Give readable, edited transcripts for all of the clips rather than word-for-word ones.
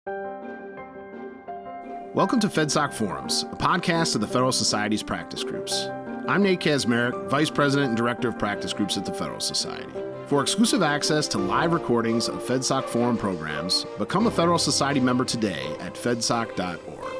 Welcome to FedSoc Forums, a podcast of the Federal Society's practice groups. I'm Nate Kazmarek, Vice President and Director of Practice Groups at the Federal Society. For exclusive access to live recordings of FedSoc Forum programs, become a Federal Society member today at fedsoc.org.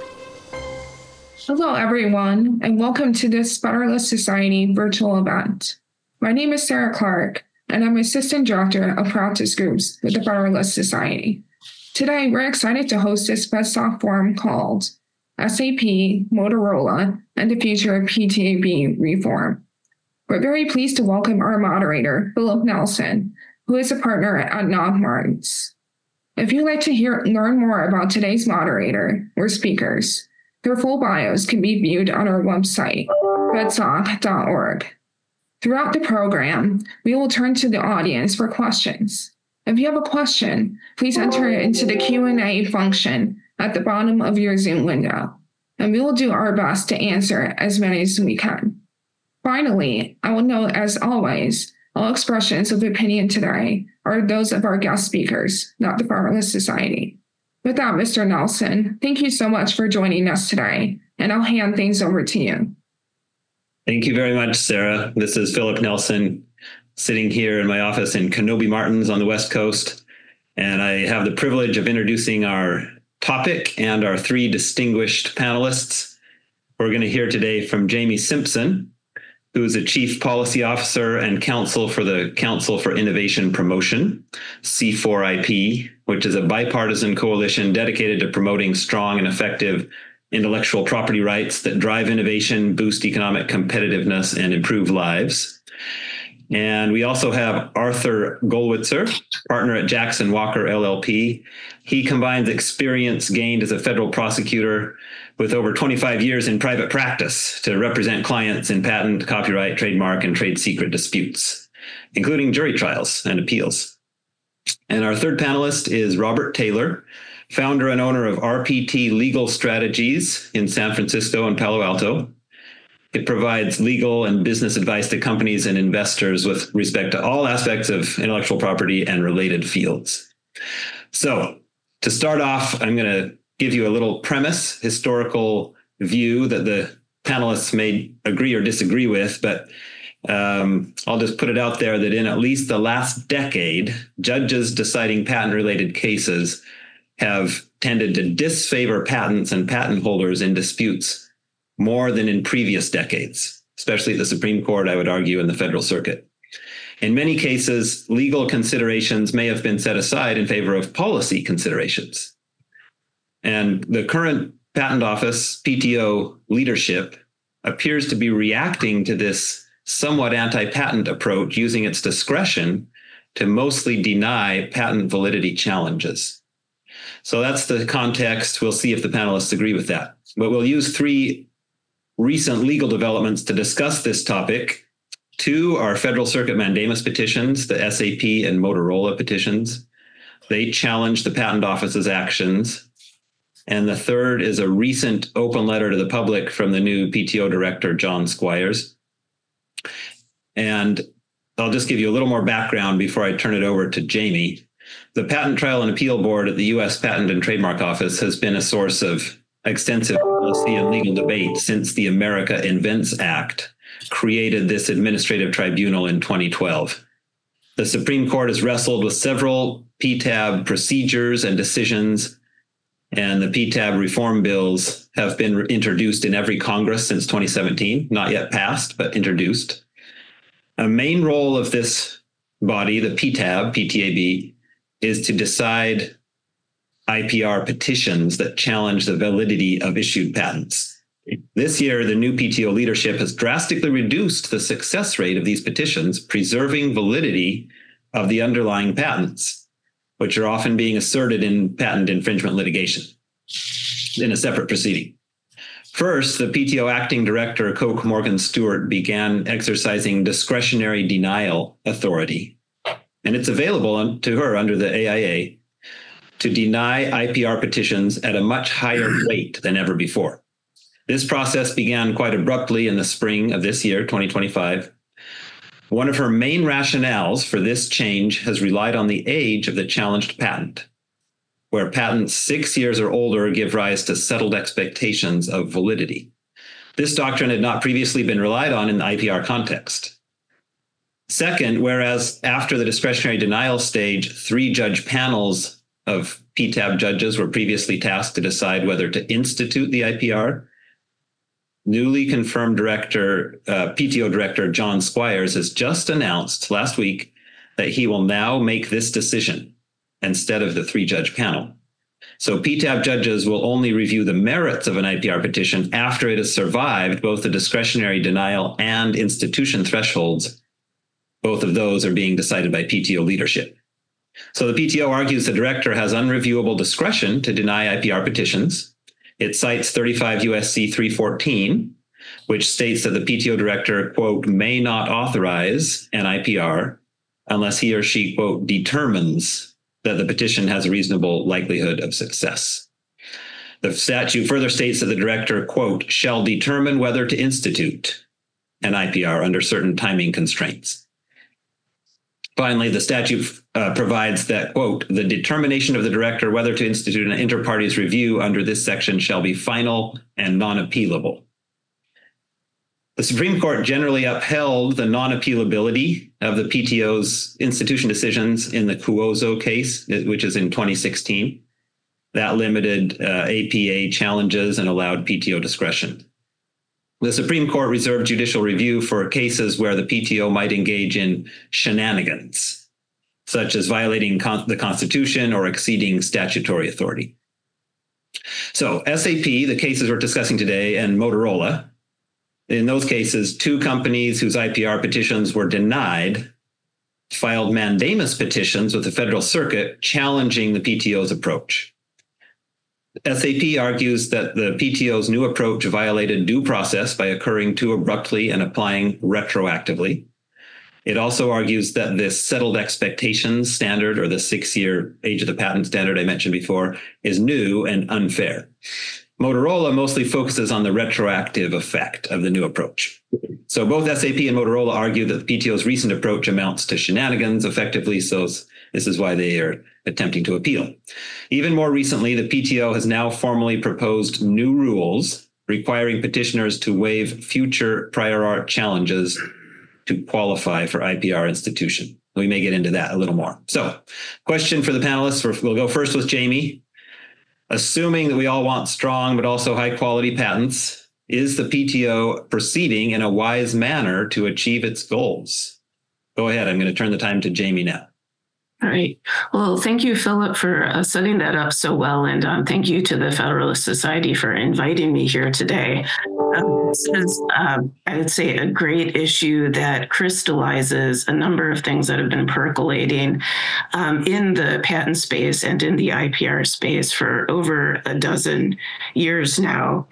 Hello, everyone, and welcome to this Federalist Society virtual event. My name is Sarah Clark, and I'm Assistant Director of Practice Groups with the Federalist Society. Today, we're excited to host this FedSoc forum called SAP, Motorola, and the Future of PTAB Reform. We're very pleased to welcome our moderator, Philip Nelson, who is a partner at Knopf Martens. If you'd like to learn more about today's moderator or speakers, their full bios can be viewed on our website, fedsoc.org. Throughout the program, we will turn to the audience for questions. If you have a question, please enter it into the Q&A function at the bottom of your Zoom window, and we will do our best to answer as many as we can. Finally, I will note, as always, all expressions of opinion today are those of our guest speakers, not the Federalist Society. With that, Mr. Nelson, thank you so much for joining us today, and I'll hand things over to you. Thank you very much, Sarah. This is Philip Nelson, sitting here in my office in Knopf Martens on the West Coast, and I have the privilege of introducing our topic and our three distinguished panelists. We're going to hear today from Jamie Simpson, who is a Chief Policy Officer and Counsel for the Council for Innovation Promotion, C4IP, which is a bipartisan coalition dedicated to promoting strong and effective intellectual property rights that drive innovation, boost economic competitiveness, and improve lives. And we also have Arthur Gollwitzer, partner at Jackson Walker LLP. He combines experience gained as a federal prosecutor with over 25 years in private practice to represent clients in patent, copyright, trademark, and trade secret disputes, including jury trials and appeals. And our third panelist is Robert Taylor, founder and owner of RPT Legal Strategies in San Francisco and Palo Alto. It provides legal and business advice to companies and investors with respect to all aspects of intellectual property and related fields. So to start off, I'm going to give you a little premise, historical view that the panelists may agree or disagree with, but I'll just put it out there that in at least the last decade, judges deciding patent-related cases have tended to disfavor patents and patent holders in disputes more than in previous decades, especially at the Supreme Court, I would argue, in the Federal Circuit. In many cases, legal considerations may have been set aside in favor of policy considerations. And the current Patent Office, PTO leadership appears to be reacting to this somewhat anti-patent approach, using its discretion to mostly deny patent validity challenges. So that's the context. We'll see if the panelists agree with that. But we'll use three recent legal developments to discuss this topic. Two are Federal Circuit mandamus petitions, the SAP and Motorola petitions. They challenge the Patent Office's actions. And the third is a recent open letter to the public from the new PTO director, John Squires. And I'll just give you a little more background before I turn it over to Jamie. The Patent Trial and Appeal Board at the U.S. Patent and Trademark Office has been a source of extensive policy and legal debate since the America Invents Act created this administrative tribunal in 2012. The Supreme Court has wrestled with several PTAB procedures and decisions, and the PTAB reform bills have been introduced in every Congress since 2017, not yet passed, but introduced. A main role of this body, the PTAB, is to decide IPR petitions that challenge the validity of issued patents. This year, the new PTO leadership has drastically reduced the success rate of these petitions, preserving validity of the underlying patents, which are often being asserted in patent infringement litigation in a separate proceeding. First, the PTO acting director, Coke Morgan Stewart, began exercising discretionary denial authority, and it's available to her under the AIA to deny IPR petitions at a much higher rate than ever before. This process began quite abruptly in the spring of this year, 2025. One of her main rationales for this change has relied on the age of the challenged patent. where patents 6 years or older give rise to settled expectations of validity. This doctrine had not previously been relied on in the IPR context. Second, whereas after the discretionary denial stage, 3-judge panels of PTAB judges were previously tasked to decide whether to institute the IPR, newly confirmed PTO Director John Squires has just announced last week that he will now make this decision instead of the 3-judge panel. So PTAB judges will only review the merits of an IPR petition after it has survived both the discretionary denial and institution thresholds. Both of those are being decided by PTO leadership. So the PTO argues the director has unreviewable discretion to deny IPR petitions. It cites 35 USC 314, which states that the PTO director, quote, may not authorize an IPR unless he or she, quote, determines that the petition has a reasonable likelihood of success. The statute further states that the director, quote, shall determine whether to institute an IPR under certain timing constraints. Finally, the statute provides that, quote, the determination of the director whether to institute an inter partes review under this section shall be final and non-appealable. The Supreme Court generally upheld the non-appealability of the PTO's institution decisions in the Cuozzo case, which is in 2016. That limited APA challenges and allowed PTO discretion. The Supreme Court reserved judicial review for cases where the PTO might engage in shenanigans, such as violating the Constitution or exceeding statutory authority. So SAP, the cases we're discussing today, and Motorola, in those cases, 2 companies whose IPR petitions were denied filed mandamus petitions with the Federal Circuit challenging the PTO's approach. SAP argues that the PTO's new approach violated due process by occurring too abruptly and applying retroactively. It also argues that this settled expectations standard, or the 6-year age of the patent standard I mentioned before, is new and unfair. Motorola mostly focuses on the retroactive effect of the new approach. So both SAP and Motorola argue that the PTO's recent approach amounts to shenanigans effectively, so this is why they are attempting to appeal. Even more recently, the PTO has now formally proposed new rules requiring petitioners to waive future prior art challenges to qualify for IPR institution. We may get into that a little more. So, question for the panelists. We'll go first with Jamie. Assuming that we all want strong but also high quality patents, is the PTO proceeding in a wise manner to achieve its goals? Go ahead. I'm going to turn the time to Jamie now. All right. Well, thank you, Philip, for setting that up so well. And thank you to the Federalist Society for inviting me here today. This is, I would say, a great issue that crystallizes a number of things that have been percolating in the patent space and in the IPR space for over a dozen years now.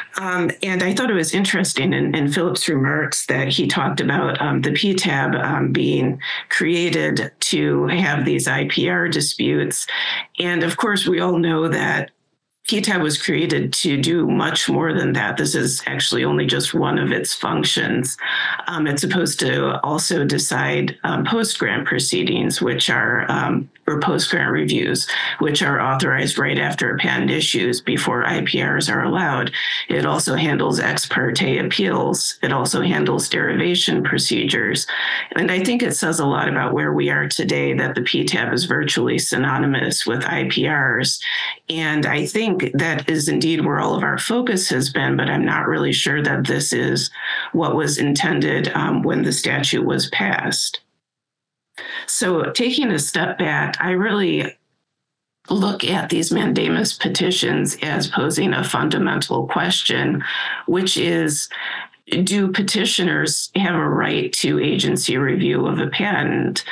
And I thought it was interesting in Philip's remarks that he talked about the PTAB being created to have these IPR disputes. And of course, we all know that PTAB was created to do much more than that. This is actually only just one of its functions. It's supposed to also decide post-grant proceedings, which are, or post-grant reviews, which are authorized right after a patent issues before IPRs are allowed. It also handles ex parte appeals. It also handles derivation procedures. And I think it says a lot about where we are today that the PTAB is virtually synonymous with IPRs. And I think that is indeed where all of our focus has been, but I'm not really sure that this is what was intended when the statute was passed. So taking a step back, I really look at these mandamus petitions as posing a fundamental question, which is, do petitioners have a right to agency review of a patent?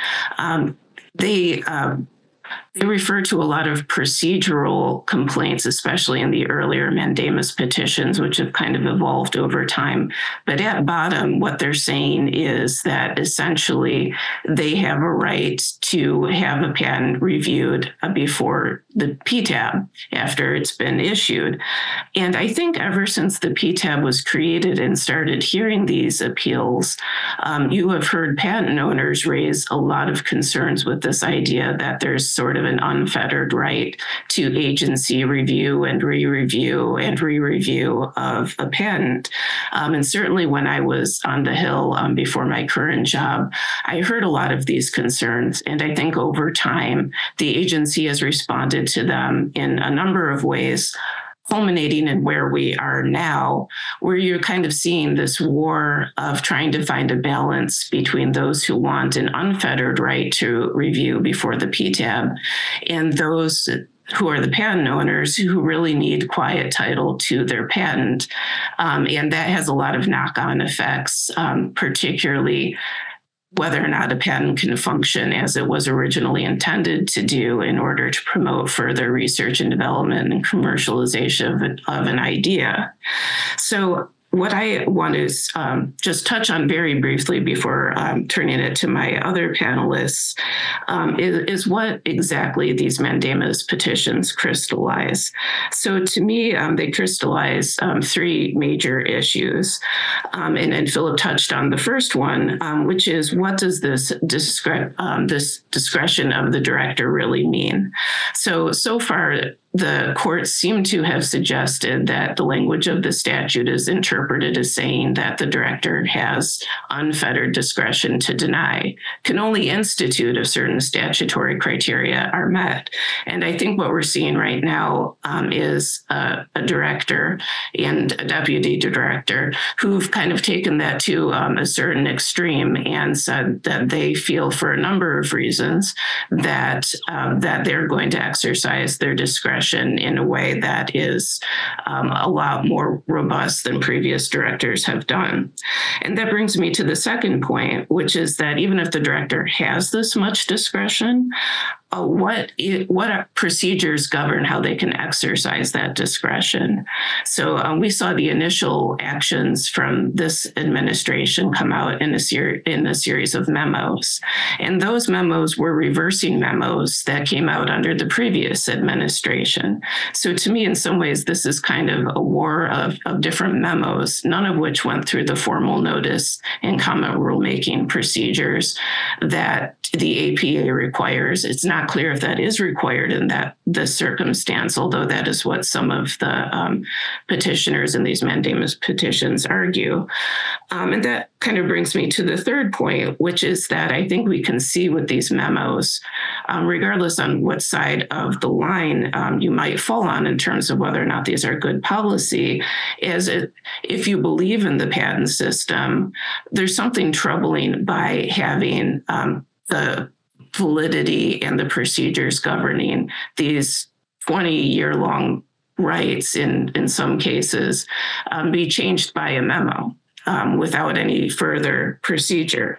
They refer to a lot of procedural complaints, especially in the earlier mandamus petitions, which have kind of evolved over time. But at bottom, what they're saying is that essentially they have a right to have a patent reviewed before the PTAB after it's been issued. And I think ever since the PTAB was created and started hearing these appeals, you have heard patent owners raise a lot of concerns with this idea that there's sort of of an unfettered right to agency review and re-review and re-review of a patent. And certainly when I was on the Hill before my current job, I heard a lot of these concerns. And I think over time, the agency has responded to them in a number of ways, culminating in where we are now, where you're kind of seeing this war of trying to find a balance between those who want an unfettered right to review before the PTAB and those who are the patent owners who really need quiet title to their patent. And that has a lot of knock-on effects, particularly whether or not a patent can function as it was originally intended to do in order to promote further research and development and commercialization of an idea. So what I want to just touch on very briefly before turning it to my other panelists is what exactly these mandamus petitions crystallize. So to me, they crystallize three major issues. And Philip touched on the first one, which is what does this discretion of the director really mean? So far, the courts seem to have suggested that the language of the statute is interpreted as saying that the director has unfettered discretion to deny, can only institute if certain statutory criteria are met. And I think what we're seeing right now is a director and a deputy director who've kind of taken that to a certain extreme and said that they feel for a number of reasons that they're going to exercise their discretion in a way that is a lot more robust than previous directors have done. And that brings me to the second point, which is that even if the director has this much discretion, what procedures govern how they can exercise that discretion? So we saw the initial actions from this administration come out in a series of memos. And those memos were reversing memos that came out under the previous administration. So to me, in some ways, this is kind of a war of different memos, none of which went through the formal notice and comment rulemaking procedures that the APA requires. It's not clear if that is required in this circumstance, although that is what some of the petitioners in these mandamus petitions argue. And that kind of brings me to the third point, which is that I think we can see with these memos, regardless on what side of the line you might fall on in terms of whether or not these are good policy, is if you believe in the patent system, there's something troubling by having the validity and the procedures governing these 20-year-long rights in some cases be changed by a memo without any further procedure.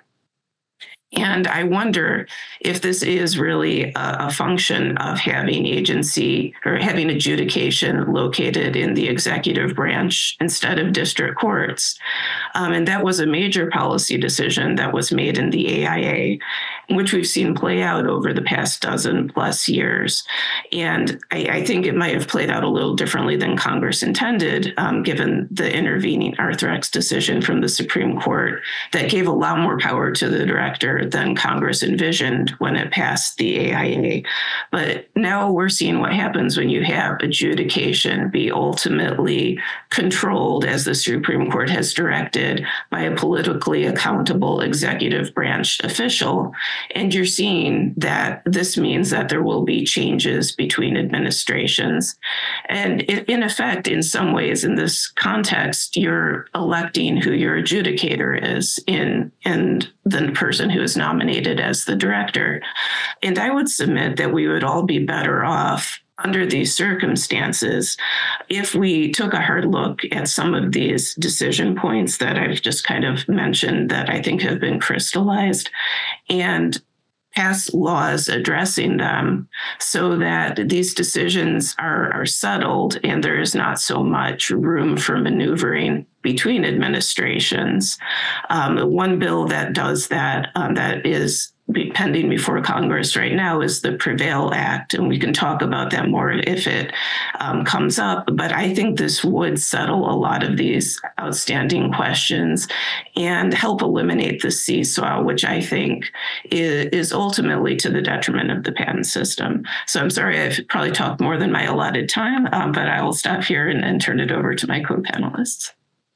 And I wonder if this is really a function of having agency or having adjudication located in the executive branch instead of district courts. And that was a major policy decision that was made in the AIA, which we've seen play out over the past dozen plus years. And I think it might have played out a little differently than Congress intended, given the intervening Arthrex decision from the Supreme Court that gave a lot more power to the director than Congress envisioned when it passed the AIA. But now we're seeing what happens when you have adjudication be ultimately controlled, as the Supreme Court has directed, by a politically accountable executive branch official. And you're seeing that this means that there will be changes between administrations. And in effect, in some ways, in this context, you're electing who your adjudicator is in the person who is nominated as the director. And I would submit that we would all be better off under these circumstances if we took a hard look at some of these decision points that I've just kind of mentioned that I think have been crystallized and pass laws addressing them so that these decisions are settled and there is not so much room for maneuvering between administrations. One bill that does that, that is pending before Congress right now is the Prevail Act, and we can talk about that more if it comes up. But I think this would settle a lot of these outstanding questions and help eliminate the seesaw, which I think is ultimately to the detriment of the patent system. So I'm sorry, I've probably talked more than my allotted time, but I will stop here and turn it over to my co-panelists.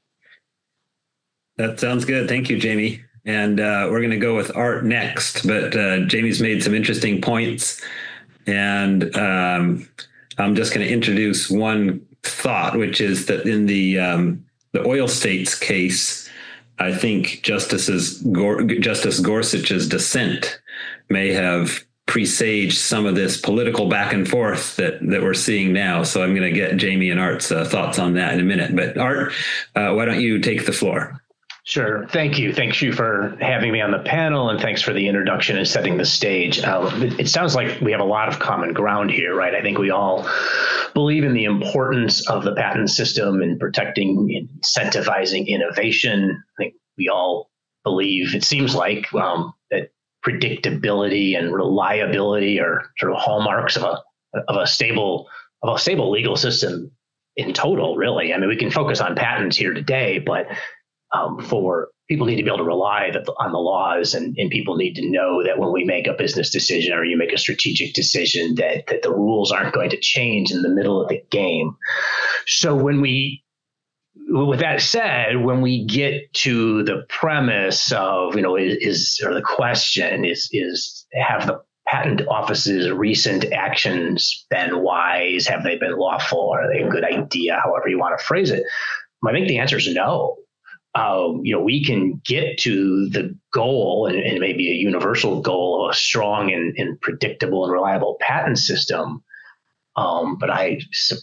That sounds good. Thank you, Jamie. And we're going to go with Art next, but Jamie's made some interesting points. And I'm just going to introduce one thought, which is that in the oil states case, I think Justice Gorsuch's dissent may have presaged some of this political back and forth that we're seeing now. So I'm going to get Jamie and Art's thoughts on that in a minute. But Art, why don't you take the floor? Sure. Thank you. Thank you for having me on the panel, and thanks for the introduction and setting the stage. It sounds like we have a lot of common ground here, right? I think we all believe in the importance of the patent system in protecting and incentivizing innovation. I think we all believe, it seems like, that predictability and reliability are sort of hallmarks of a stable legal system in total, really. I mean, we can focus on patents here today, but for people need to be able to rely on the laws, and people need to know that when we make a business decision or you make a strategic decision, that the rules aren't going to change in the middle of the game. So with that said, when we get to the premise of, or the question is have the patent office's recent actions been wise? Have they been lawful? Are they a good idea? However you want to phrase it. I think the answer is no. We can get to the goal and maybe a universal goal of a strong and predictable and reliable patent system. But I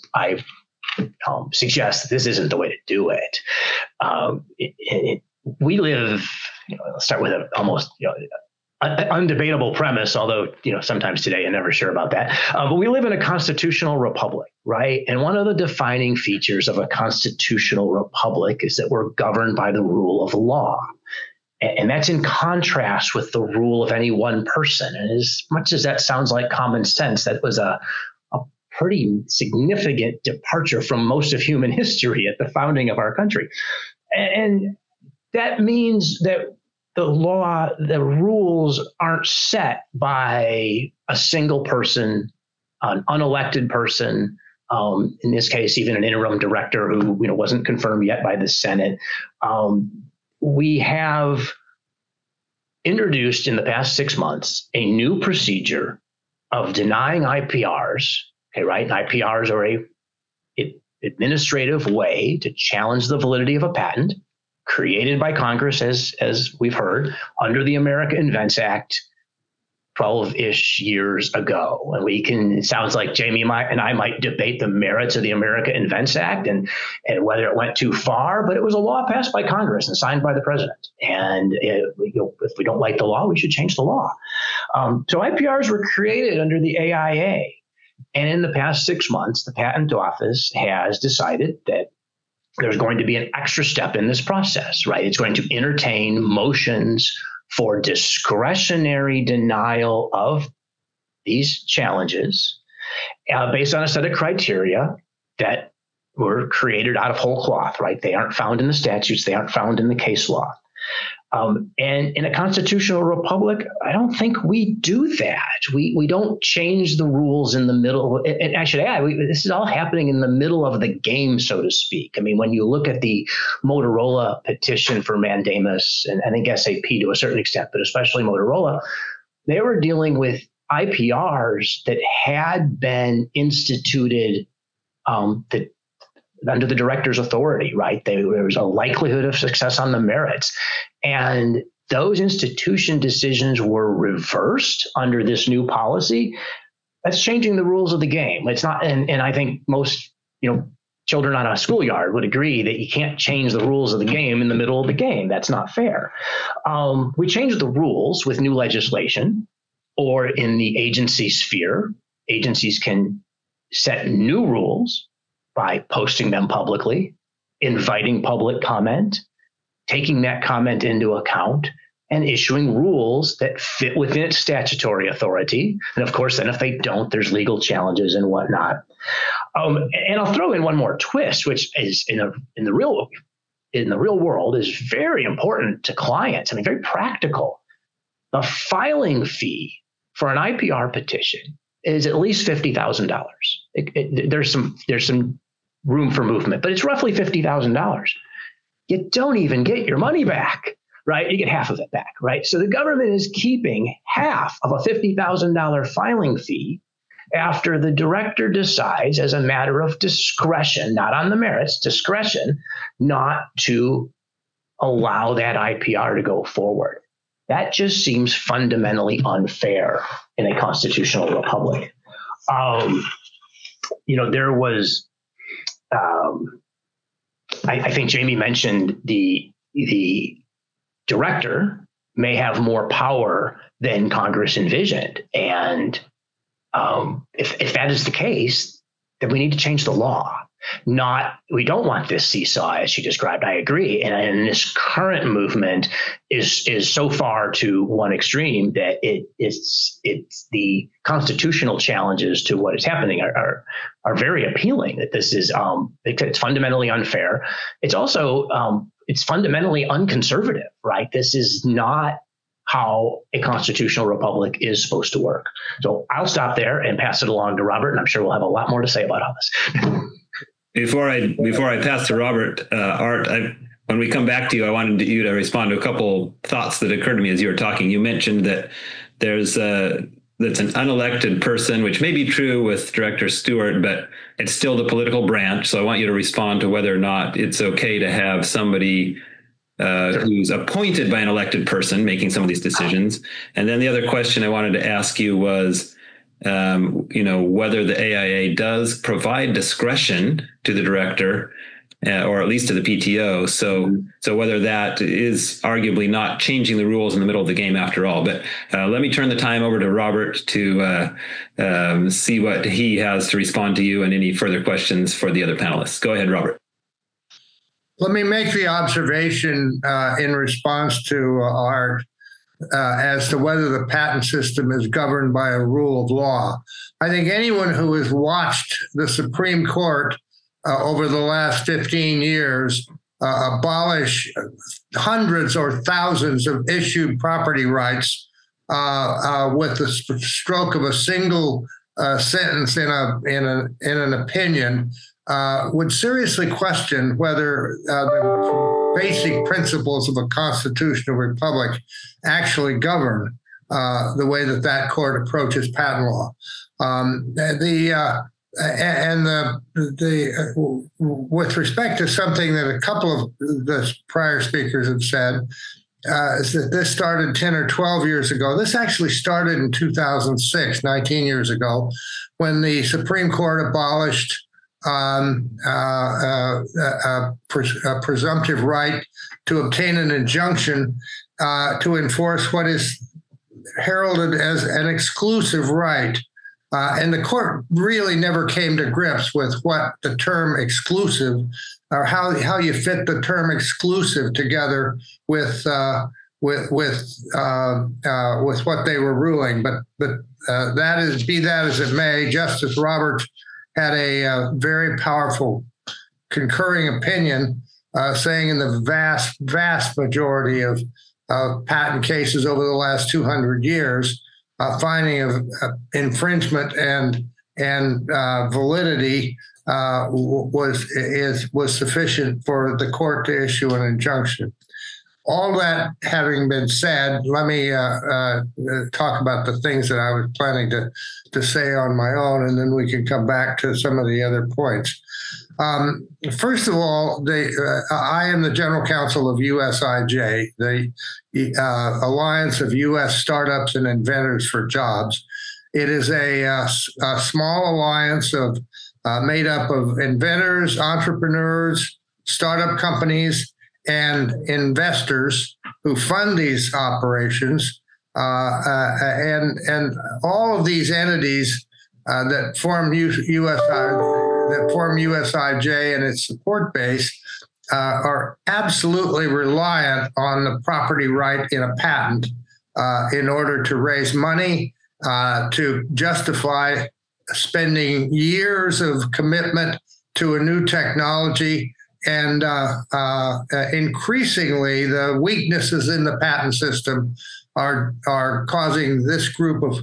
suggest that this isn't the way to do it. We live, let's start with an almost, undebatable premise, although, sometimes today I'm never sure about that. But we live in a constitutional republic, right? And one of the defining features of a constitutional republic is that we're governed by the rule of law. And that's in contrast with the rule of any one person. And as much as that sounds like common sense, that was a pretty significant departure from most of human history at the founding of our country. And that means that the rules aren't set by a single person, an unelected person, in this case, even an interim director who wasn't confirmed yet by the Senate. We have introduced in the past 6 months a new procedure of denying IPRs. Okay, right? And IPRs are an administrative way to challenge the validity of a patent, created by Congress, as we've heard, under the America Invents Act 12-ish years ago. And it sounds like Jamie and I might debate the merits of the America Invents Act and whether it went too far, but it was a law passed by Congress and signed by the president. And if we don't like the law, we should change the law. So IPRs were created under the AIA. And in the past 6 months, the Patent Office has decided that there's going to be an extra step in this process, right? It's going to entertain motions for discretionary denial of these challenges based on a set of criteria that were created out of whole cloth, right? They aren't found in the statutes. They aren't found in the case law. And in a constitutional republic, I don't think we do that. We don't change the rules in the middle. And I should add, this is all happening in the middle of the game, so to speak. I mean, when you look at the Motorola petition for mandamus, and I think SAP to a certain extent, but especially Motorola, they were dealing with IPRs that had been instituted under the director's authority, right? There was a likelihood of success on the merits. And those institution decisions were reversed under this new policy. That's changing the rules of the game. It's not, and I think most, children on a schoolyard would agree that you can't change the rules of the game in the middle of the game. That's not fair. We changed the rules with new legislation, or in the agency sphere. Agencies can set new rules by posting them publicly, inviting public comment, taking that comment into account, and issuing rules that fit within its statutory authority. And of course, then if they don't, there's legal challenges and whatnot. And I'll throw in one more twist, which is in the real world is very important to clients. I mean, very practical. The filing fee for an IPR petition is at least $50,000. There's some room for movement, but it's roughly $50,000. You don't even get your money back, right? You get half of it back, right? So the government is keeping half of a $50,000 filing fee after the director decides, as a matter of discretion, not on the merits, discretion, not to allow that IPR to go forward. That just seems fundamentally unfair in a constitutional republic. There was, I think Jamie mentioned the director may have more power than Congress envisioned. And if that is the case, then we need to change the law. We don't want this seesaw, as she described. I agree. And this current movement is so far to one extreme that it's the constitutional challenges to what is happening are very appealing. That this is it's fundamentally unfair. It's also it's fundamentally unconservative, right? This is not how a constitutional republic is supposed to work. So I'll stop there and pass it along to Robert, and I'm sure we'll have a lot more to say about all this. Before I pass to Robert, Art, when we come back to you, I wanted you to respond to a couple thoughts that occurred to me as you were talking. You mentioned that that's an unelected person, which may be true with Director Stewart, but it's still the political branch. So I want you to respond to whether or not it's okay to have somebody who's appointed by an elected person making some of these decisions. And then the other question I wanted to ask you was, whether the AIA does provide discretion to the director, or at least to the PTO. So whether that is arguably not changing the rules in the middle of the game after all. But let me turn the time over to Robert to see what he has to respond to you and any further questions for the other panelists. Go ahead, Robert. Let me make the observation in response to Art as to whether the patent system is governed by a rule of law. I think anyone who has watched the Supreme Court over the last 15 years abolish hundreds or thousands of issued property rights with the stroke of a single sentence in an opinion would seriously question whether the basic principles of a constitutional republic actually govern the way that court approaches patent law. With respect to something that a couple of the prior speakers have said, is that this started 10 or 12 years ago. This actually started in 2006, 19 years ago, when the Supreme Court abolished a presumptive right to obtain an injunction to enforce what is heralded as an exclusive right. And the court really never came to grips with what the term exclusive, or how you fit the term exclusive together with what they were ruling. But that is, be that as it may, Justice Roberts had a very powerful concurring opinion saying in the vast majority of patent cases over the last 200 years, finding of infringement and validity was sufficient for the court to issue an injunction. All that having been said, let me talk about the things that I was planning to say on my own, and then we can come back to some of the other points. First of all, I am the general counsel of USIJ, the Alliance of U.S. Startups and Inventors for Jobs. It is a small alliance made up of inventors, entrepreneurs, startup companies, and investors who fund these operations, and all of these entities that form USIJ and its support base are absolutely reliant on the property right in a patent in order to raise money, to justify spending years of commitment to a new technology. And increasingly, the weaknesses in the patent system are causing this group of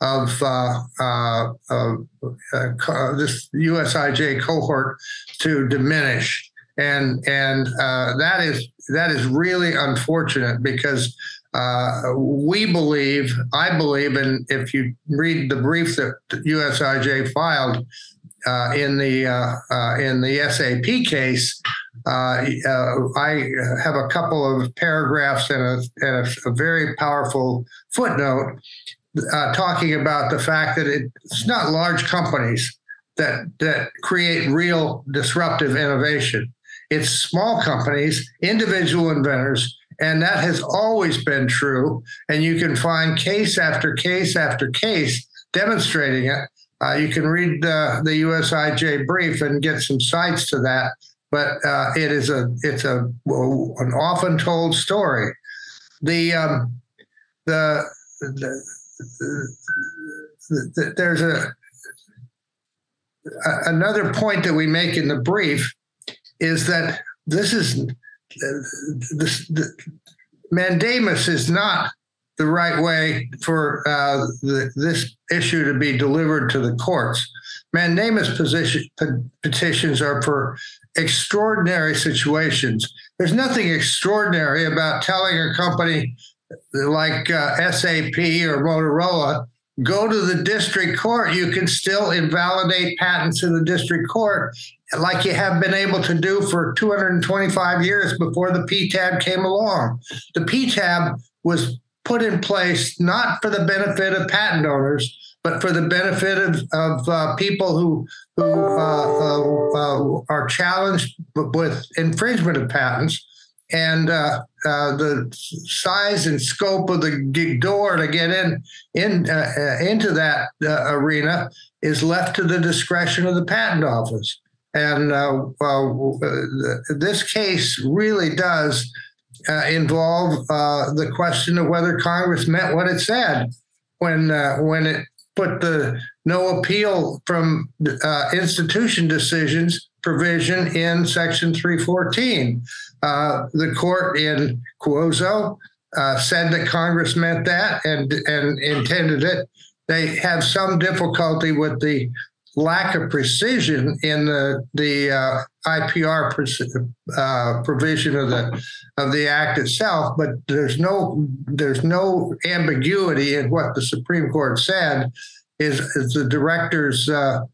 this USIJ cohort to diminish, and that is really unfortunate, because I believe, and if you read the brief that USIJ filed in the SAP case, I have a couple of paragraphs and a very powerful footnote talking about the fact that it's not large companies that create real disruptive innovation. It's small companies, individual inventors, and that has always been true. And you can find case after case after case demonstrating it. You can read the USIJ brief and get some cites to that, but it's an often told story. There's another point that we make in the brief is that mandamus is not the right way for this issue to be delivered to the courts. Mandamus petitions are for extraordinary situations. There's nothing extraordinary about telling a company like SAP or Motorola, go to the district court. You can still invalidate patents in the district court, like you have been able to do for 225 years before the PTAB came along. The PTAB was put in place not for the benefit of patent owners, but for the benefit of people who are challenged with infringement of patents. And the size and scope of the door to get into that arena is left to the discretion of the patent office. And this case really does involve the question of whether Congress meant what it said when it put the no appeal from institution decisions provision in Section 314. The court in Cuozzo said that Congress meant that and intended it. They have some difficulty with the lack of precision in the IPR provision of the act itself, but there's no ambiguity in what the Supreme Court said is the director's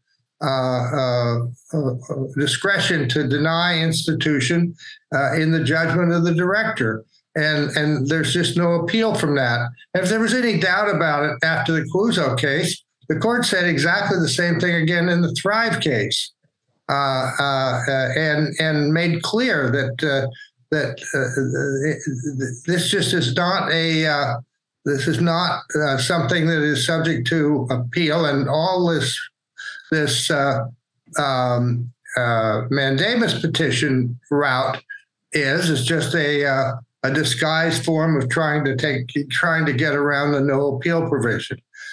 discretion to deny institution in the judgment of the director. And there's just no appeal from that. And if there was any doubt about it after the Cuozzo case, the court said exactly the same thing again in the Thrive case, and made clear that this just is not something that is subject to appeal, and all this mandamus petition route is just a disguised form of trying to get around the no appeal provision.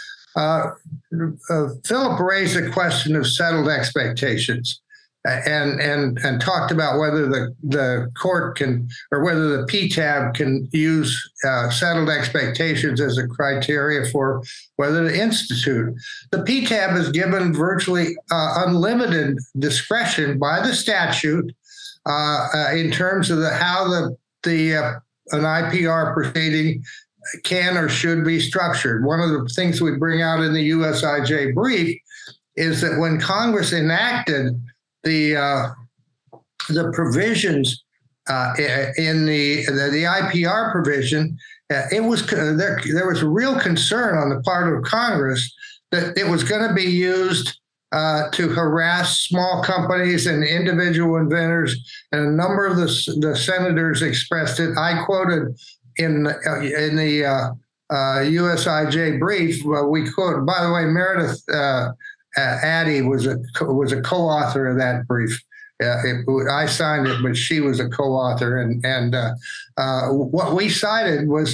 Philip raised the question of settled expectations and talked about whether the court can, or whether the PTAB can use settled expectations as a criteria for whether to institute. The PTAB is given virtually unlimited discretion by the statute in terms of how an IPR proceeding can or should be structured. One of the things we bring out in the USIJ brief is that when Congress enacted the provisions in the IPR provision, there was a real concern on the part of Congress that it was going to be used to harass small companies and individual inventors, and a number of the senators expressed it. I quoted in the USIJ brief. We quote, by the way, Meredith Addy was a co-author of that brief. I signed it, but she was a co-author, and what we cited was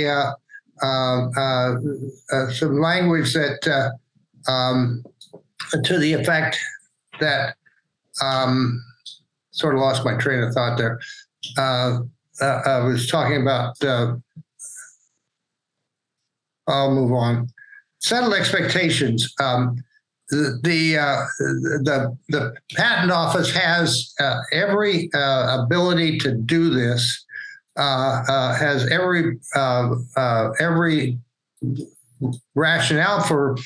some language that to the effect that sort of lost my train of thought there. I was talking about. I'll move on. Settled expectations. The patent office has every ability to do this. Has every rationale for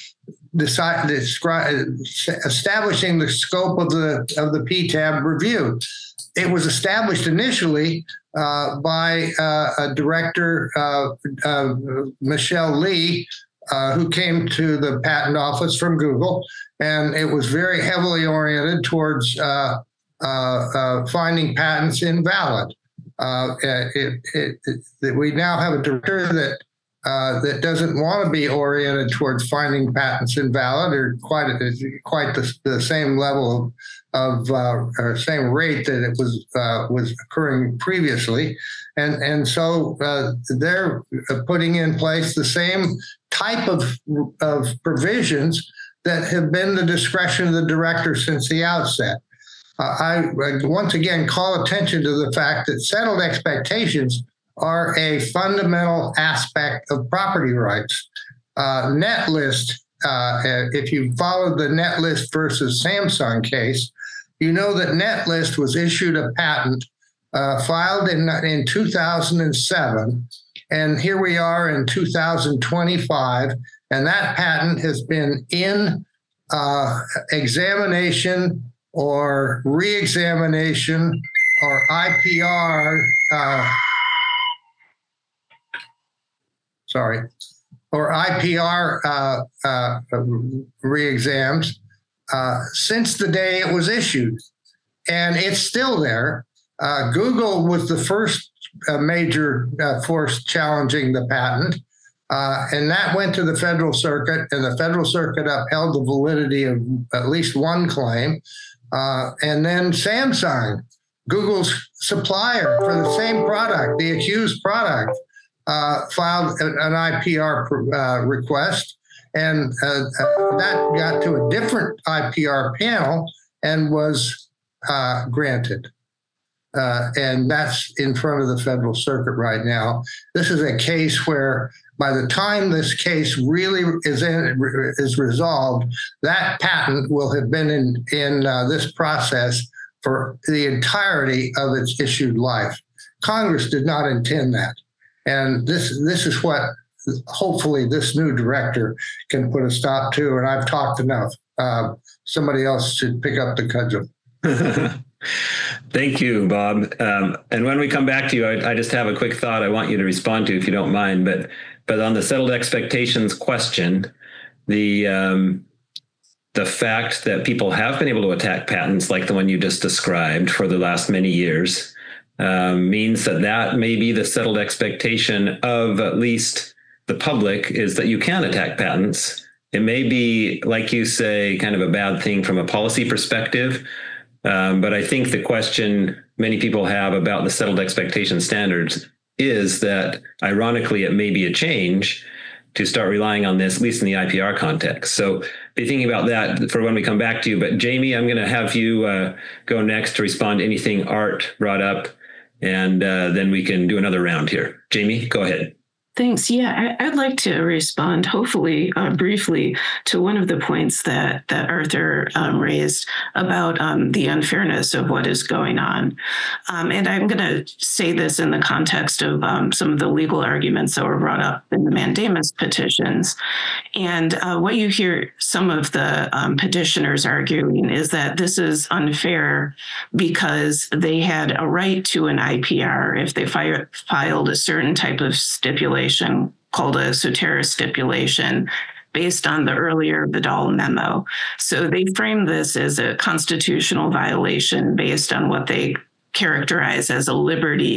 establishing the scope of the PTAB review. It was established initially by a director, Michelle Lee, who came to the patent office from Google, and it was very heavily oriented towards finding patents invalid. We now have a director that doesn't want to be oriented towards finding patents invalid, or quite the same level of or same rate that it was occurring previously, and so they're putting in place the same type of provisions that have been the discretion of the director since the outset. I once again call attention to the fact that settled expectations are a fundamental aspect of property rights. Netlist, if you followed the Netlist versus Samsung case, you know that Netlist was issued a patent filed in 2007, and here we are in 2025, and that patent has been in examination or re-examination or IPR, or IPR re-exams since the day it was issued. And it's still there. Google was the first major force challenging the patent. And that went to the Federal Circuit, and the Federal Circuit upheld the validity of at least one claim. And then Samsung, Google's supplier for the same product, the accused product, filed an IPR request, and that got to a different IPR panel and was granted. And that's in front of the Federal Circuit right now. This is a case where by the time this case really is resolved, that patent will have been in this process for the entirety of its issued life. Congress did not intend that. And this is what hopefully this new director can put a stop to. And I've talked enough. Somebody else should pick up the cudgel. Thank you, Bob. And when we come back to you, I just have a quick thought I want you to respond to, if you don't mind. But on the settled expectations question, the fact that people have been able to attack patents like the one you just described for the last many years means that may be the settled expectation of at least the public, is that you can attack patents. It may be, like you say, kind of a bad thing from a policy perspective. But I think the question many people have about the settled expectation standards is that, ironically, it may be a change to start relying on this, at least in the IPR context. So be thinking about that for when we come back to you. But Jamie, I'm going to have you go next to respond to anything Art brought up, and then we can do another round here. Jamie, go ahead. Thanks. Yeah, I'd like to respond, hopefully briefly, to one of the points that Arthur raised about the unfairness of what is going on. And I'm going to say this in the context of some of the legal arguments that were brought up in the mandamus petitions. And what you hear some of the petitioners arguing is that this is unfair because they had a right to an IPR if they filed a certain type of stipulation called a Soteris stipulation based on the earlier Vidal memo. So they frame this as a constitutional violation based on what they characterize as a liberty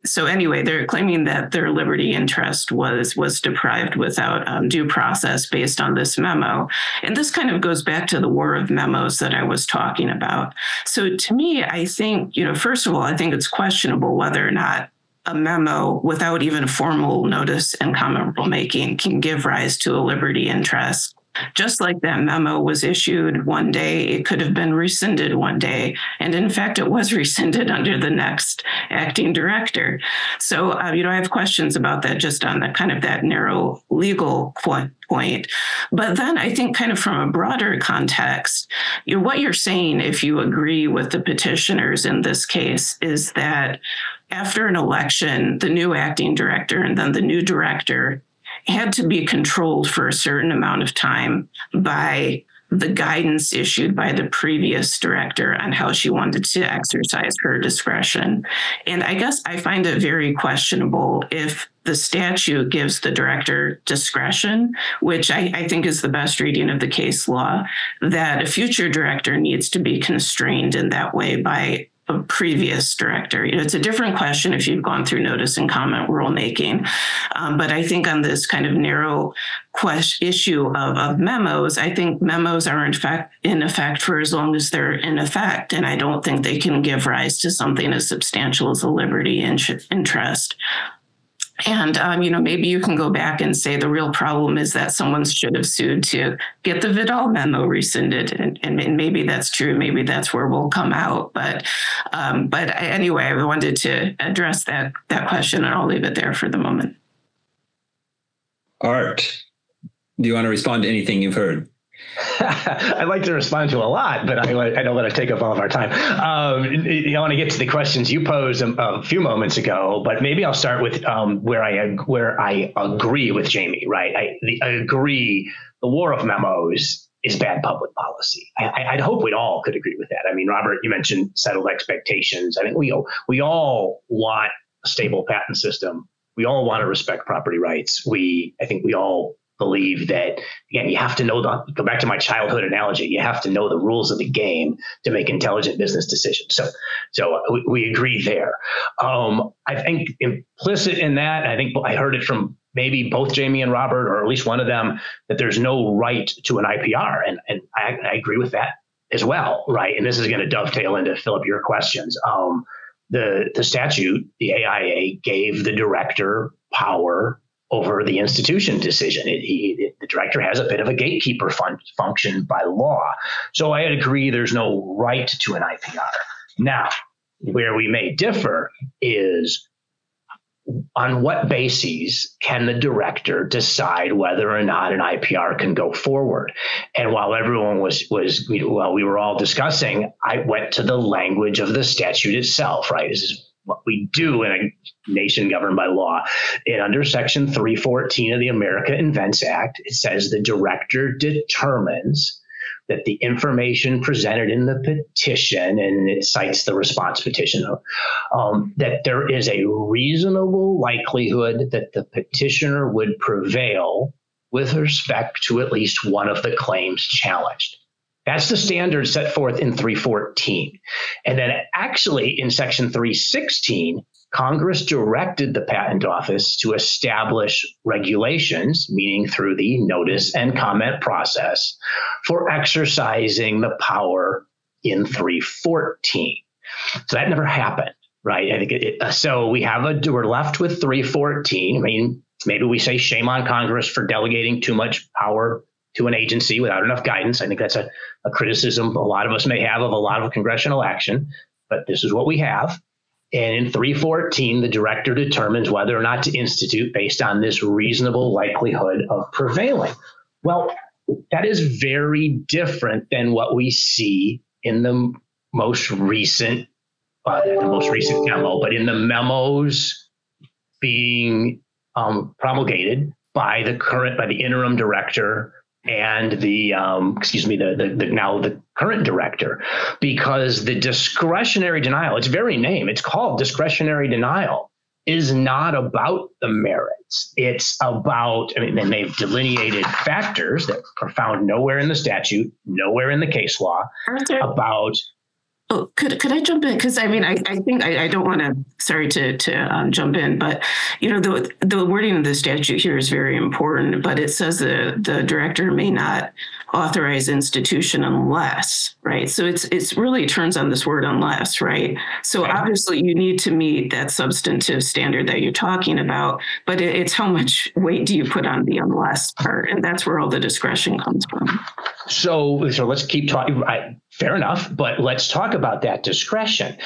So anyway, they're claiming that their liberty interest was deprived without due process based on this memo. And this kind of goes back to the war of memos that I was talking about. So to me, I think, first of all, I think it's questionable whether or not a memo without even formal notice and comment rulemaking can give rise to a liberty interest. Just like that memo was issued one day, it could have been rescinded one day. And in fact, it was rescinded under the next acting director. So, I have questions about that just on the kind of that narrow legal point. But then I think kind of from a broader context, what you're saying, if you agree with the petitioners in this case, is that after an election, the new acting director and then the new director had to be controlled for a certain amount of time by the guidance issued by the previous director on how she wanted to exercise her discretion. And I guess I find it very questionable if the statute gives the director discretion, which I think is the best reading of the case law, that a future director needs to be constrained in that way by a previous director. It's a different question if you've gone through notice and comment rulemaking. But I think on this kind of narrow issue of memos, I think memos are in effect for as long as they're in effect. And I don't think they can give rise to something as substantial as a liberty interest. And, maybe you can go back and say the real problem is that someone should have sued to get the Vidal memo rescinded. And maybe that's true. Maybe that's where we'll come out. But anyway, I wanted to address that question, and I'll leave it there for the moment. Art, do you want to respond to anything you've heard? I'd like to respond to a lot, but I don't want to take up all of our time. I want to get to the questions you posed a few moments ago, but maybe I'll start with where I agree with Jamie. Right, I agree. The war of memos is bad public policy. I'd hope we all could agree with that. I mean, Robert, you mentioned settled expectations. I think we all want a stable patent system. We all want to respect property rights. I think we all believe that, again, you have to know go back to my childhood analogy, you have to know the rules of the game to make intelligent business decisions. So we agree there. I think implicit in that, I think I heard it from maybe both Jamie and Robert, or at least one of them, that there's no right to an IPR. And I agree with that as well, right? And this is going to dovetail into, Philip, your questions. The statute, the AIA, gave the director power over the institution decision. The director has a bit of a gatekeeper function by law. So I agree there's no right to an IPR. Now, where we may differ is on what bases can the director decide whether or not an IPR can go forward? And while everyone we were all discussing, I went to the language of the statute itself, right? This is what we do in a nation governed by law. And under Section 314 of the America Invents Act, it says the director determines that the information presented in the petition, and it cites the response petition, that there is a reasonable likelihood that the petitioner would prevail with respect to at least one of the claims challenged. That's the standard set forth in 314. And then actually in Section 316, Congress directed the Patent Office to establish regulations, meaning through the notice and comment process, for exercising the power in 314. So that never happened, right? I think so we're left with 314. I mean, maybe we say shame on Congress for delegating too much power to an agency without enough guidance. I think that's a criticism a lot of us may have of a lot of congressional action, but this is what we have. And in 314, the director determines whether or not to institute based on this reasonable likelihood of prevailing. Well, that is very different than what we see in the most recent memo, but in the memos being promulgated by the interim director and the current director, because the discretionary denial, its very name, it's called discretionary denial, is not about the merits. It's about, and they've delineated factors that are found nowhere in the statute, nowhere in the case law about. Oh, could I jump in? Because I mean, I think I don't want to. Sorry to jump in, but the wording of the statute here is very important. But it says the director may not authorize institution unless, right? So it's really turns on this word unless, right? So obviously you need to meet that substantive standard that you're talking about, but it's how much weight do you put on the unless part, and that's where all the discretion comes from. So let's keep talking. Fair enough, but let's talk about that discretion.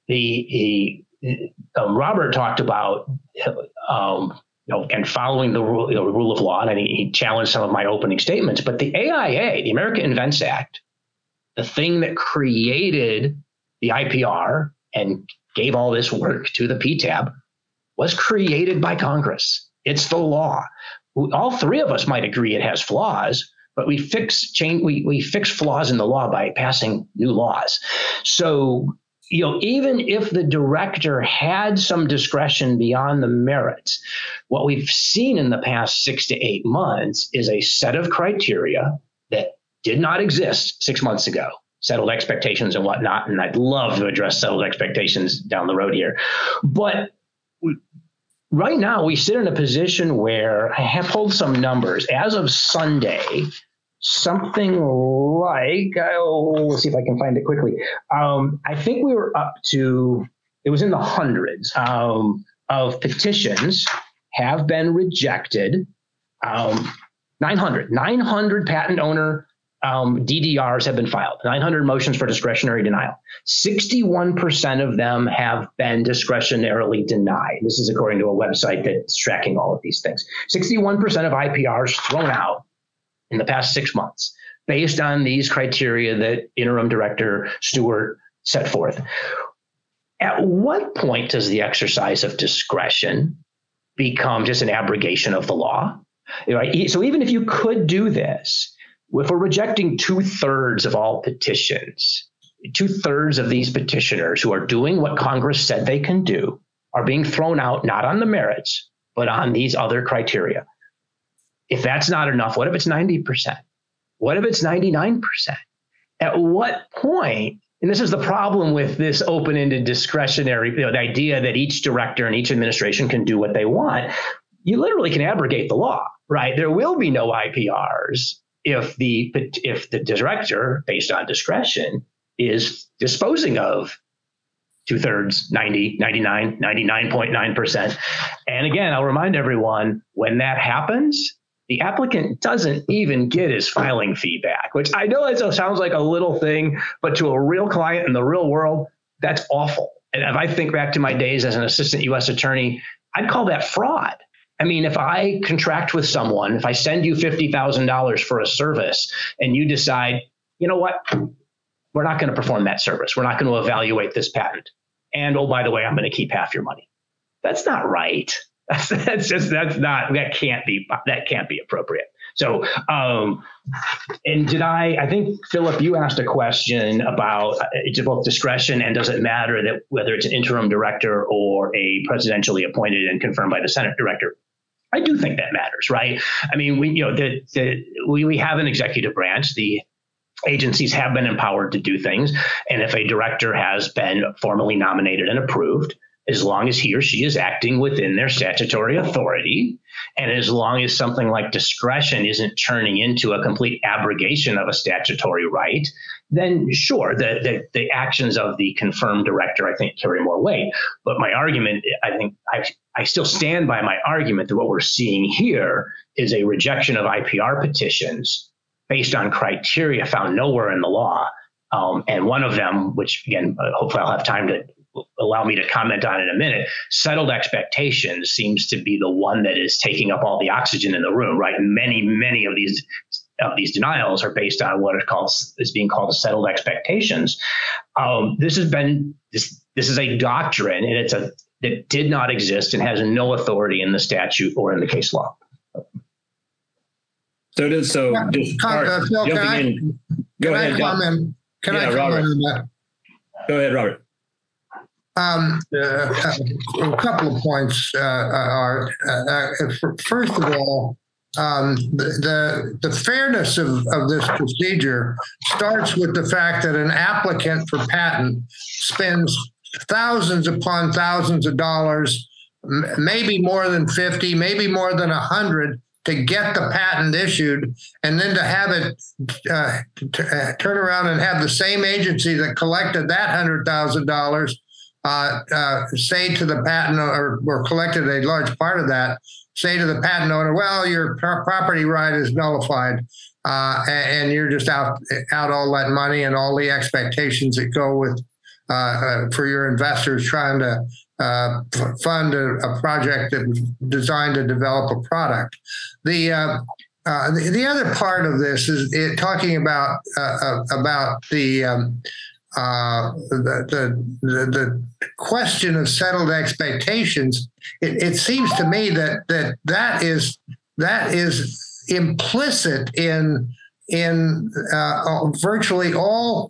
Robert talked about and following the rule of law, and I think he challenged some of my opening statements. But the AIA, the American Invents Act, the thing that created the IPR and gave all this work to the PTAB, was created by Congress. It's the law. All three of us might agree it has flaws, but we fix flaws in the law by passing new laws. So, even if the director had some discretion beyond the merits, what we've seen in the past 6 to 8 months is a set of criteria that did not exist 6 months ago, settled expectations and whatnot. And I'd love to address settled expectations down the road here. But right now, we sit in a position where I have pulled some numbers. As of Sunday, something like, let's see if I can find it quickly. I think we were up to, it was in the hundreds of petitions have been rejected. 900 patent owner DDRs have been filed, 900 motions for discretionary denial. 61% of them have been discretionarily denied. This is according to a website that's tracking all of these things. 61% of IPRs thrown out in the past 6 months based on these criteria that interim director Stewart set forth. At what point does the exercise of discretion become just an abrogation of the law? Right? So even if you could do this, if we're rejecting 2/3 of all petitions, 2/3 of these petitioners who are doing what Congress said they can do are being thrown out, not on the merits, but on these other criteria. If that's not enough, what if it's 90%? What if it's 99%? At what point, and this is the problem with this open-ended discretionary, the idea that each director and each administration can do what they want, you literally can abrogate the law, right? There will be no IPRs if the director, based on discretion, is disposing of 2/3, 90, 99, 99.9%. And again, I'll remind everyone, when that happens, the applicant doesn't even get his filing fee back, which I know it sounds like a little thing, but to a real client in the real world, that's awful. And if I think back to my days as an assistant U.S. attorney, I'd call that fraud. I mean, if I contract with someone, if I send you $50,000 for a service and you decide, you know what, we're not going to perform that service. We're not going to evaluate this patent. And oh, by the way, I'm going to keep half your money. That's not right. That can't be appropriate. So, and I think, Philip, you asked a question about both discretion and does it matter that whether it's an interim director or a presidentially appointed and confirmed by the Senate director? I do think that matters, right? I mean, we have an executive branch. The agencies have been empowered to do things. And if a director has been formally nominated and approved, as long as he or she is acting within their statutory authority, and as long as something like discretion isn't turning into a complete abrogation of a statutory right, then sure, the actions of the confirmed director, I think, carry more weight. But my argument, I still stand by my argument that what we're seeing here is a rejection of IPR petitions based on criteria found nowhere in the law. And one of them, which again, hopefully I'll have time to allow me to comment on in a minute, settled expectations seems to be the one that is taking up all the oxygen in the room, right? And many of these denials are based on what is being called settled expectations. This is a doctrine, and that did not exist and has no authority in the statute or in the case law. Go ahead, Robert. Go ahead, Robert. A couple of points, Art. First of all, the fairness of this procedure starts with the fact that an applicant for patent spends thousands upon thousands of dollars, maybe more than 50, maybe more than 100, to get the patent issued, and then to have it turn around and have the same agency that collected that $100,000 say to the patent or collected a large part of that, say to the patent owner, well, your property right is nullified, and you're just out all that money and all the expectations that go with for your investors trying to fund a project that was designed to develop a product. The other part of this is talking about the question of settled expectations. It seems to me that is implicit in virtually all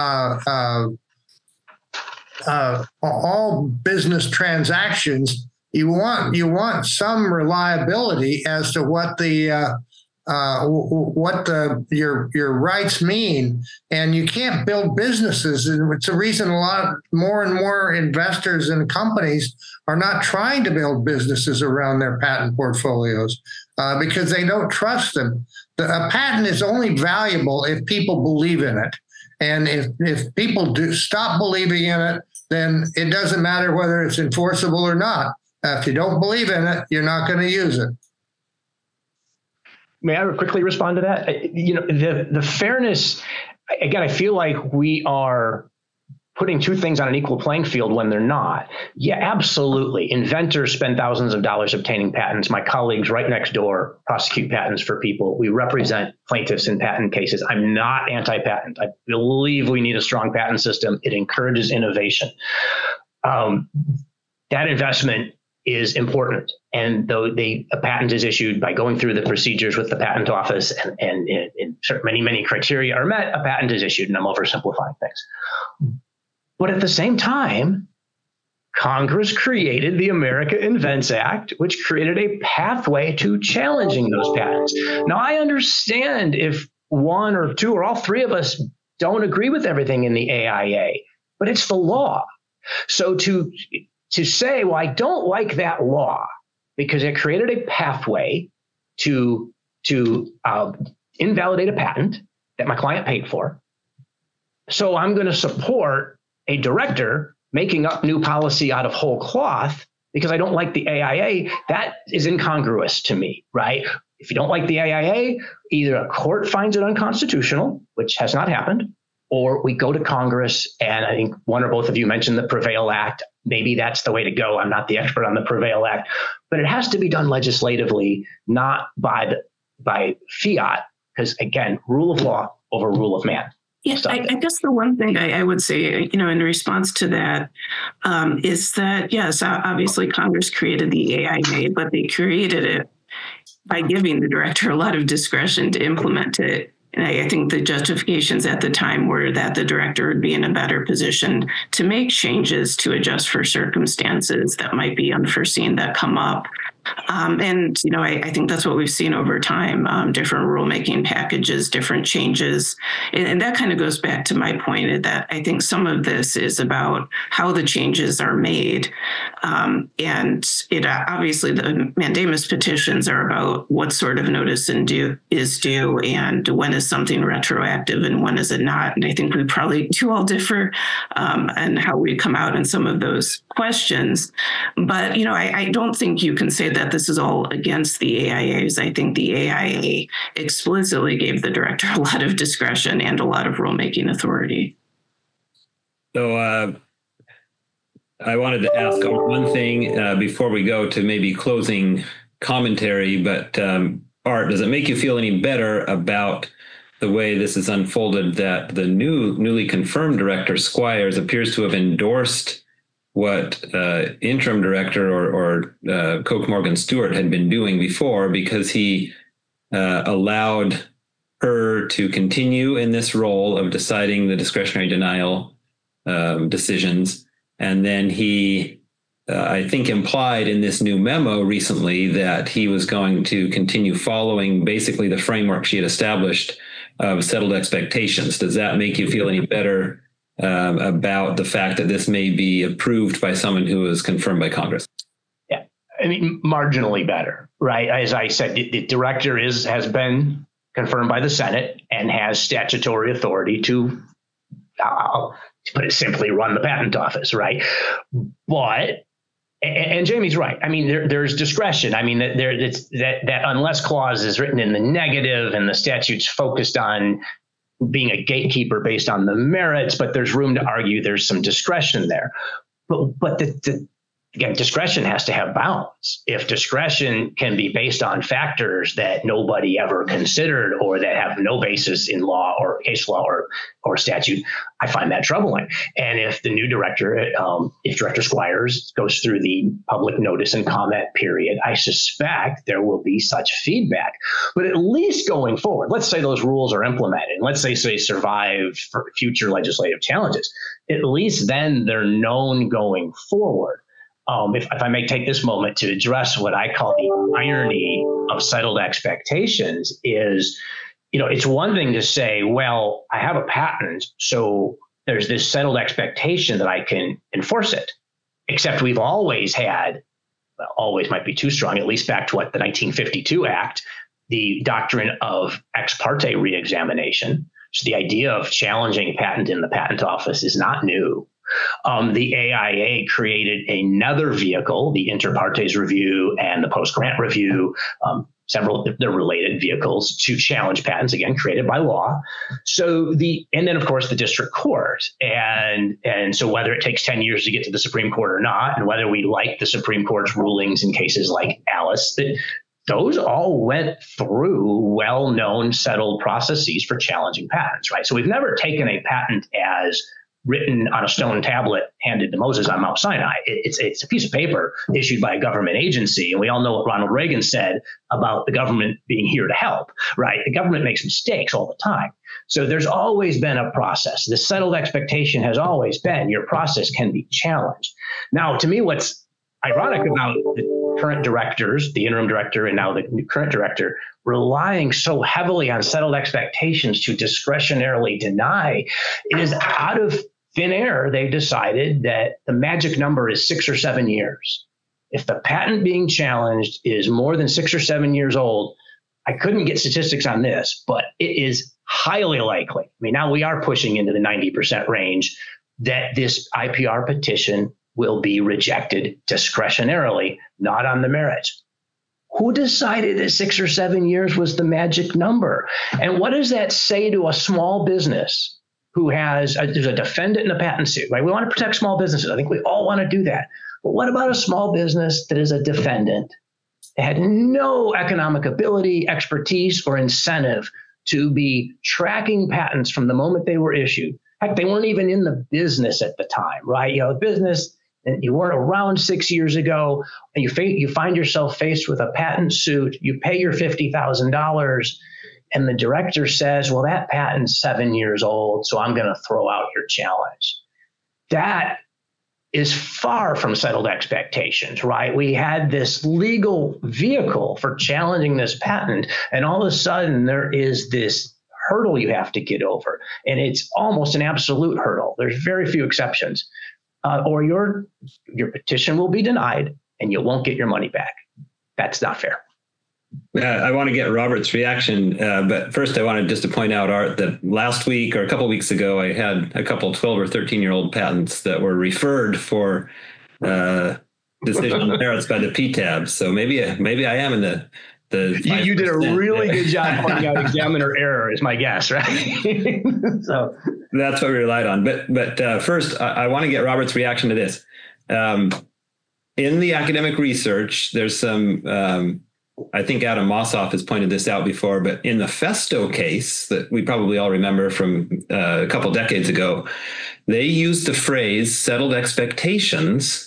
business transactions. You want some reliability as to what your rights mean, and you can't build businesses. And it's the reason more and more investors and companies are not trying to build businesses around their patent portfolios because they don't trust them. A patent is only valuable if people believe in it. And if people do stop believing in it, then it doesn't matter whether it's enforceable or not. If you don't believe in it, you're not going to use it. May I quickly respond to that? The fairness, again, I feel like we are putting two things on an equal playing field when they're not. Yeah, absolutely. Inventors spend thousands of dollars obtaining patents. My colleagues right next door prosecute patents for people. We represent plaintiffs in patent cases. I'm not anti-patent. I believe we need a strong patent system. It encourages innovation. That investment is important. And though a patent is issued by going through the procedures with the patent office and many criteria are met, a patent is issued, and I'm oversimplifying things. But at the same time, Congress created the America Invents Act, which created a pathway to challenging those patents. Now, I understand if one or two or all three of us don't agree with everything in the AIA, but it's the law. So to say, well, I don't like that law because it created a pathway to invalidate a patent that my client paid for, so I'm going to support a director making up new policy out of whole cloth because I don't like the AIA, that is incongruous to me, right? If you don't like the AIA, either a court finds it unconstitutional, which has not happened, or we go to Congress, and I think one or both of you mentioned the PREVAIL Act. Maybe that's the way to go. I'm not the expert on the PREVAIL Act, but it has to be done legislatively, not by fiat, because again, rule of law over rule of man. Yeah, I guess the one thing I would say, in response to that, is that, yes, obviously Congress created the AIA, but they created it by giving the director a lot of discretion to implement it. And I think the justifications at the time were that the director would be in a better position to make changes to adjust for circumstances that might be unforeseen that come up. And, I think that's what we've seen over time, different rulemaking packages, different changes. And that kind of goes back to my point that I think some of this is about how the changes are made. And it obviously the mandamus petitions are about what sort of notice is due and when is something retroactive and when is it not. And I think we probably do all differ and how we come out in some of those questions. But, I don't think you can say that this is all against the AIAs. I think the AIA explicitly gave the director a lot of discretion and a lot of rulemaking authority. So I wanted to ask one thing before we go to maybe closing commentary, but Art, does it make you feel any better about the way this is unfolded that the newly confirmed director, Squires, appears to have endorsed what interim director or Koch Morgan Stewart had been doing before, because he allowed her to continue in this role of deciding the discretionary denial decisions. And then he I think, implied in this new memo recently that he was going to continue following basically the framework she had established of settled expectations. Does that make you feel any better about the fact that this may be approved by someone who is confirmed by Congress? Yeah, I mean, marginally better, right? As I said, the director has been confirmed by the Senate and has statutory authority to put it simply, run the patent office, right? But, and Jamie's right. I mean, there's discretion. I mean, that unless clause is written in the negative and the statute's focused on being a gatekeeper based on the merits, but there's room to argue there's some discretion there. But again, discretion has to have bounds. If discretion can be based on factors that nobody ever considered or that have no basis in law or case law or statute, I find that troubling. And if the new director, if Director Squires goes through the public notice and comment period, I suspect there will be such feedback. But at least going forward, let's say those rules are implemented, let's say they survive for future legislative challenges, at least then they're known going forward. If I may take this moment to address what I call the irony of settled expectations is, it's one thing to say, well, I have a patent, so there's this settled expectation that I can enforce it. Except we've always had, well, always might be too strong, at least back to what the 1952 Act, the doctrine of ex parte reexamination. So the idea of challenging a patent in the patent office is not new. The AIA created another vehicle, the inter partes review and the post-grant review, several they're related vehicles to challenge patents, again, created by law. And then, of course, the district court. And so whether it takes 10 years to get to the Supreme Court or not, and whether we like the Supreme Court's rulings in cases like Alice, those all went through well-known settled processes for challenging patents, right? So we've never taken a patent as written on a stone tablet handed to Moses on Mount Sinai. It's a piece of paper issued by a government agency. And we all know what Ronald Reagan said about the government being here to help, right? The government makes mistakes all the time. So there's always been a process. The settled expectation has always been your process can be challenged. Now, to me, what's ironic about the current directors, the interim director and now the current director, relying so heavily on settled expectations to discretionarily deny is out of thin air. They've decided that the magic number is 6 or 7 years. If the patent being challenged is more than 6 or 7 years old, I couldn't get statistics on this, but it is highly likely. I mean, now we are pushing into the 90% range that this IPR petition will be rejected discretionarily, not on the merits. Who decided that 6 or 7 years was the magic number? And what does that say to a small business who there's a defendant in a patent suit, right? We want to protect small businesses. I think we all want to do that. But what about a small business that is a defendant that had no economic ability, expertise, or incentive to be tracking patents from the moment they were issued? Heck, they weren't even in the business at the time, right? The business, and you weren't around 6 years ago, and you find yourself faced with a patent suit, you pay your $50,000, and the director says, well, that patent's 7 years old, so I'm going to throw out your challenge. That is far from settled expectations, right? We had this legal vehicle for challenging this patent, and all of a sudden there is this hurdle you have to get over, and it's almost an absolute hurdle. There's very few exceptions. Or your petition will be denied and you won't get your money back. That's not fair. I want to get Robert's reaction, but first I wanted just to point out, Art, that last week or a couple of weeks ago, I had a couple 12 or 13-year-old patents that were referred for decision on the merits by the PTAB. So maybe I am in the you did a really good job pointing out examiner error, is my guess, right? So that's what we relied on. But first, I want to get Robert's reaction to this. In the academic research, there's some. I think Adam Mossoff has pointed this out before, but in the Festo case that we probably all remember from a couple decades ago, they used the phrase settled expectations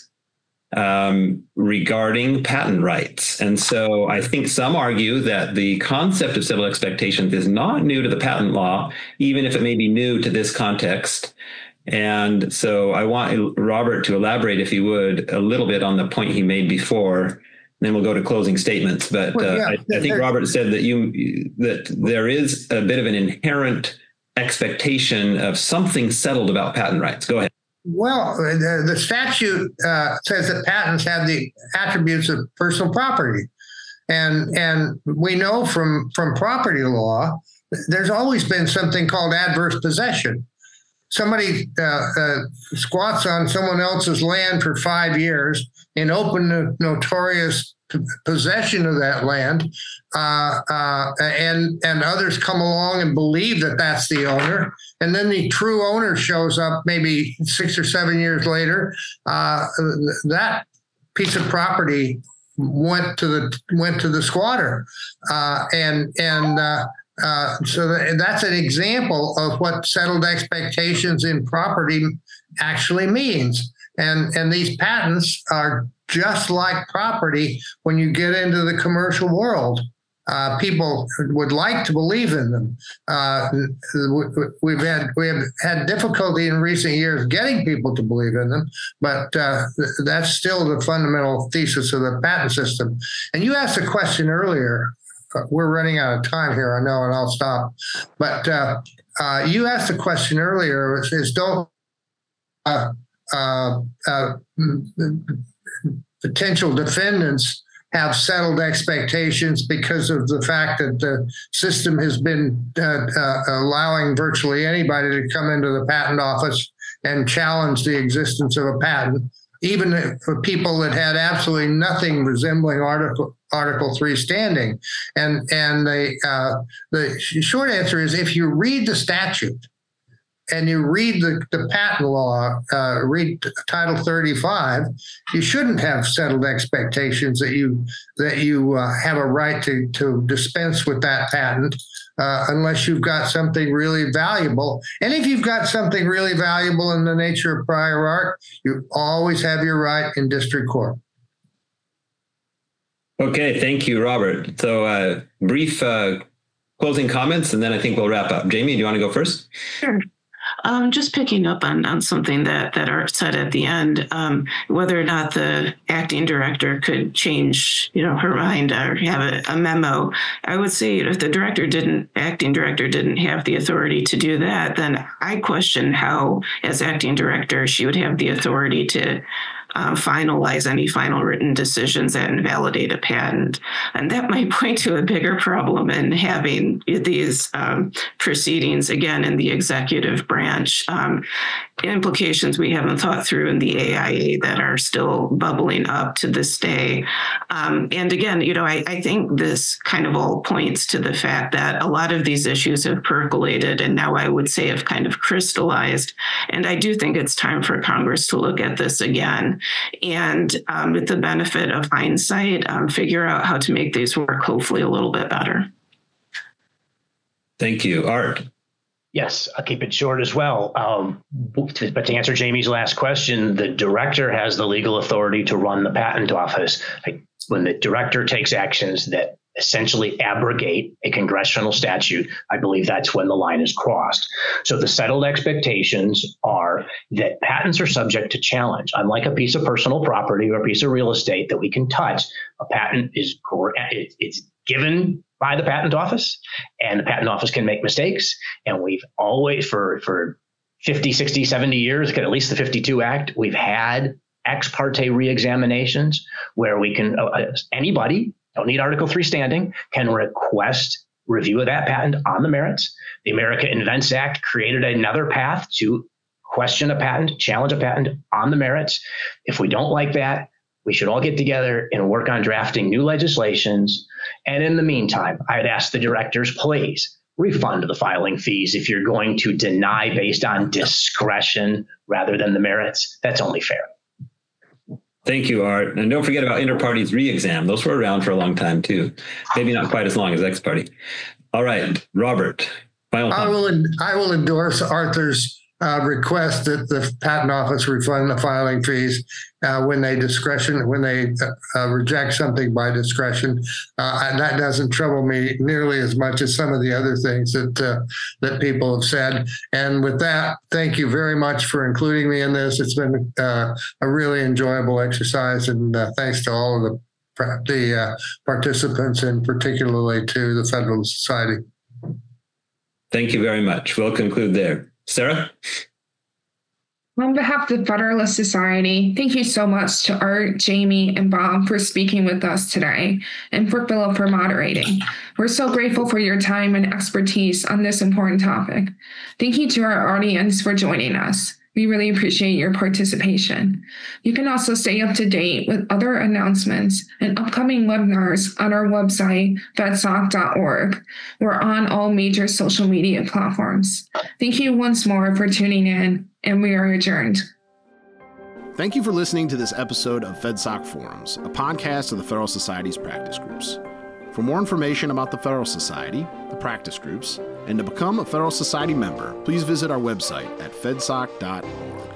regarding patent rights. And so I think some argue that the concept of settled expectations is not new to the patent law, even if it may be new to this context. And so I want Robert to elaborate, if he would, a little bit on the point he made before. Then we'll go to closing statements. But I think Robert said that there is a bit of an inherent expectation of something settled about patent rights. Go ahead. Well, the statute says that patents have the attributes of personal property. And we know from property law, there's always been something called adverse possession. Somebody squats on someone else's land for 5 years in open, notorious possession of that land, and others come along and believe that that's the owner, and then the true owner shows up maybe 6 or 7 years later. That piece of property went to the squatter, so that's an example of what settled expectations in property actually means. And these patents are just like property when you get into the commercial world. People would like to believe in them. We have had difficulty in recent years getting people to believe in them, but that's still the fundamental thesis of the patent system. And you asked a question earlier. We're running out of time here, I know, and I'll stop. But you asked a question earlier, is don't potential defendants have settled expectations because of the fact that the system has been allowing virtually anybody to come into the patent office and challenge the existence of a patent, even for people that had absolutely nothing resembling Article 3 standing. And the short answer is, if you read the statute and you read the patent law, read Title 35, you shouldn't have settled expectations that you have a right to dispense with that patent unless you've got something really valuable. And if you've got something really valuable in the nature of prior art, you always have your right in district court. Okay, thank you, Robert. So brief closing comments, and then I think we'll wrap up. Jamie, do you want to go first? Sure. Just picking up on something that Art said at the end, whether or not the acting director could change, her mind or have a memo. I would say if the acting director didn't have the authority to do that, then I question how, as acting director, she would have the authority to finalize any final written decisions that invalidate a patent. And that might point to a bigger problem in having these proceedings, again, in the executive branch. Implications we haven't thought through in the AIA that are still bubbling up to this day. And again, I think this kind of all points to the fact that a lot of these issues have percolated and now I would say have kind of crystallized. And I do think it's time for Congress to look at this again and with the benefit of hindsight, figure out how to make these work hopefully a little bit better. Thank you. Art. Yes, I'll keep it short as well. But to answer Jamie's last question, the director has the legal authority to run the patent office. When the director takes actions that essentially abrogate a congressional statute, I believe that's when the line is crossed. So the settled expectations are that patents are subject to challenge. Unlike a piece of personal property or a piece of real estate that we can touch, a patent is it's given by the patent office, and the patent office can make mistakes. And we've always, for 50, 60, 70 years, at least the 52 Act, we've had ex parte reexaminations where we can, anybody, don't need Article 3 standing, can request review of that patent on the merits. The America Invents Act created another path to question a patent, challenge a patent on the merits. If we don't like that, we should all get together and work on drafting new legislations. And in the meantime, I'd ask the directors, please refund the filing fees if you're going to deny based on discretion rather than the merits. That's only fair. Thank you, Art. And don't forget about inter-partes re-exam. Those were around for a long time, too. Maybe not quite as long as ex-parte. All right, Robert, final comment. I will endorse Arthur's request that the Patent Office refund the filing fees when they reject something by discretion. And that doesn't trouble me nearly as much as some of the other things that people have said. And with that, thank you very much for including me in this. It's been a really enjoyable exercise, and thanks to all of the participants, and particularly to the Federalist Society. Thank you very much. We'll conclude there. Sarah? On behalf of the Federalist Society, thank you so much to Art, Jamie, and Bob for speaking with us today, and for Philip for moderating. We're so grateful for your time and expertise on this important topic. Thank you to our audience for joining us. We really appreciate your participation. You can also stay up to date with other announcements and upcoming webinars on our website, fedsoc.org. We're on all major social media platforms. Thank you once more for tuning in, and we are adjourned. Thank you for listening to this episode of FedSoc Forums, a podcast of the Federal Society's practice groups. For more information about the Federal Society, the practice groups, and to become a Federal Society member, please visit our website at fedsoc.org.